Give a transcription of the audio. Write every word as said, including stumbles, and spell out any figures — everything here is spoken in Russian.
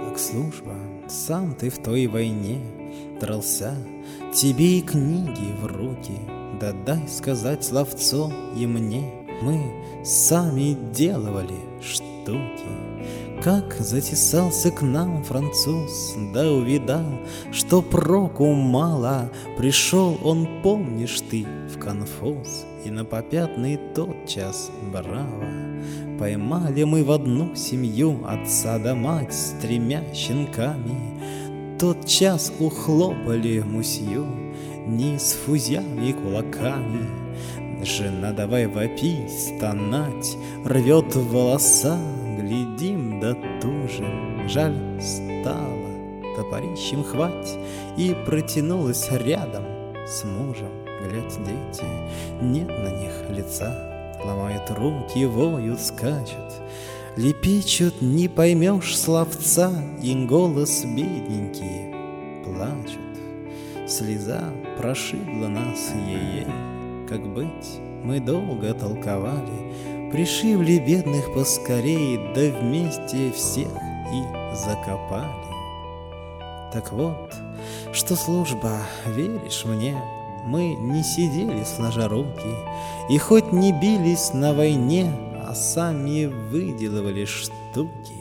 как служба, сам ты в той войне дрался, тебе и книги в руки, да дай сказать словцо и мне. Мы сами делали штуки. Как затесался к нам француз, да увидал, что проку мало, пришел он, помнишь ты, в конфуз, и на попятный тотчас браво. Поймали мы в одну семью отца да мать с тремя щенками, тотчас ухлопали мусью низ фузями и кулаками. Жена давай вопить, стонать, рвет волоса, глядим да тужим, жаль стало, топорищем хвать, и протянулась рядом с мужем. Глядь, дети, нет на них лица, ломают руки, воют, скачут, лепечут, не поймешь словца, и голос бедненький плачут. Слеза прошибла нас, ей-ей. Как быть, мы долго толковали, пришибли бедных поскорей, да вместе всех и закопали. Так вот, что служба, веришь мне, мы не сидели сложа руки, и хоть не бились на войне, а сами выделывали штуки.